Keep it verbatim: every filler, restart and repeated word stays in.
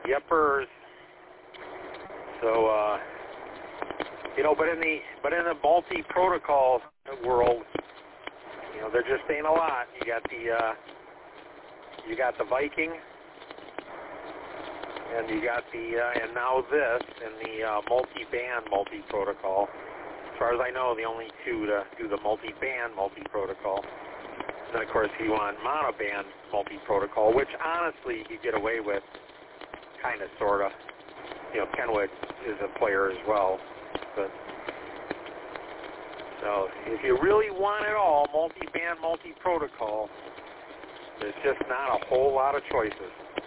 Yepers. So, uh, you know, but in the but in the multi-protocol world, you know, there just ain't a lot. You got the uh, you got the Viking, and you got the uh, and now this in the uh, multi-band multi-protocol. As far as I know, the only two to do the multi-band multi-protocol. And then, of course, you want monoband multi-protocol, which honestly you get away with, kind of, sort of. You know, Kenwood is a player as well. But so if you really want it all, multi-band multi-protocol, there's just not a whole lot of choices.